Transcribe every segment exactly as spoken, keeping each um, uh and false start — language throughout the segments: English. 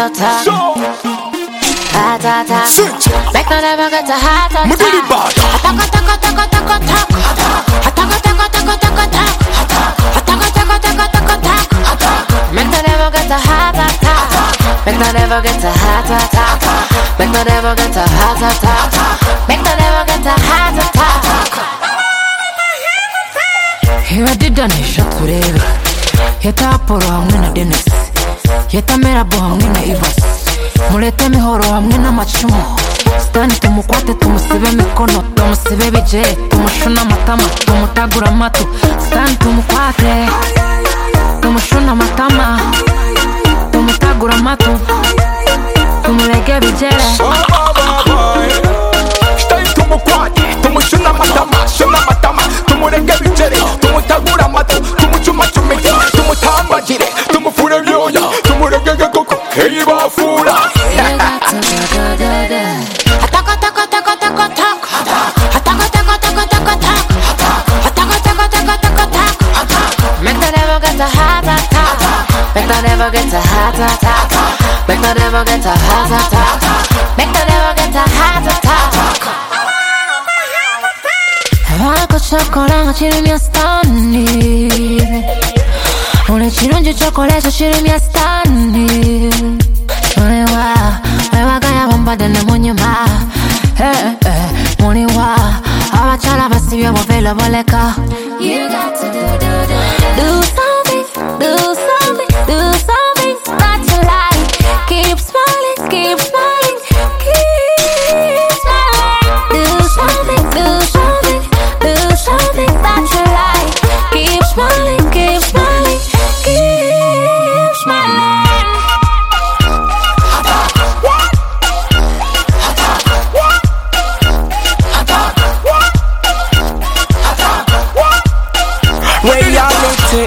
hot hot hot hot hot. Make no never get to hot hot hot. Attack attack attack attack attack. Attack attack attack attack attack. Attack attack attack attack attack. Make no never get to hot hot hot. Make no never get to hot hot hot. Make no never get to hot hot hot. Make no never get to hot hot hot. Here I did done it, shut to the Yeta Apollo, I'm in a Dennis. Yeta Merabo, I'm in a Ivas. Mulete mi horo, I'm in a machumo. Stani to mukwate, to musibe mikono, to musibe bije, to mushuna matama, to mutagura matu. Stani to mukwate, to mushuna matama, to mutagura matu, to mulege bije. Stani to mukwate, to mushuna matama, shuna matama, to mulege bije. Tumutagura matu, tumuchuma chumeke, tumutamba jire, tumufura vyoya, tumurege koko, keiba fura. Attack attack attack attack attack. Attack attack attack attack attack. Attack attack attack attack attack. Make no never get to hot hot. Make no never get to hot hot. Make no never get to hot hot. Make no never get to hot hot. Marco chocolate, chiri mi stani. One chirunji chocolate, chiri mi stani. Money wa, we wa gaya bamba dene money ma. Hey hey, money wa, awa chala basi vya wavela boleka. You got to do do do do something, do something, do something that you like. Keep smiling, keep smiling, keep smiling. Do something, do something. Something that you like. Keep smiling, keep smiling, keep smiling. Reality.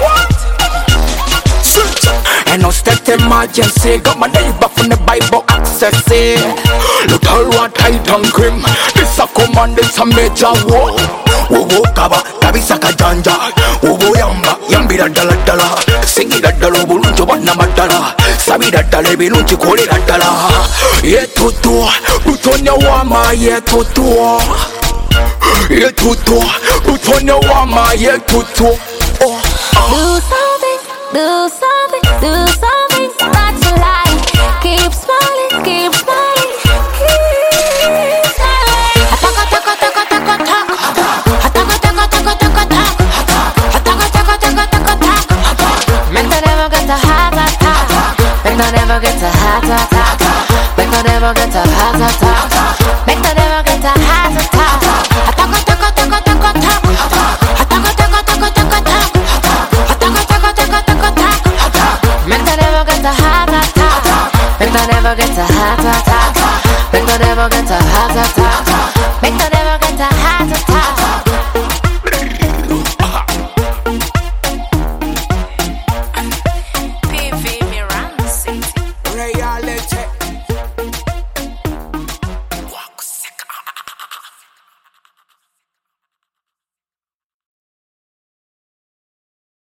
And no state emergency. Got my neighbor from the Bible accessing. Look how what I done cream. This a command, this a major war. Wowo kaba, kabisa kajanja. Wowo yamba, yambira dala dala. Singira dala, buluncho wana madala. Sabira dala, bilunchi kore dala. Ye tutu, butonya wama ye tutu. Ye tutu, butonya wama ye tutu. Do something, do something, do something that you like. Keep smiling, keep smiling, keep smiling. Attack attack attack attack attack. Attack attack attack attack attack. Attack attack attack attack attack. Make no never get to hot hot hot. Make no never get to hot hot hot. Make no never get to hot hot hot. Make no never get to hot hot hot. Attack attack attack attack attack. Attack attack attack attack attack. Attack attack attack attack attack. Make no never get to hot hot hot. Make no never get to hot hot hot. Make no never get to hot hot hot.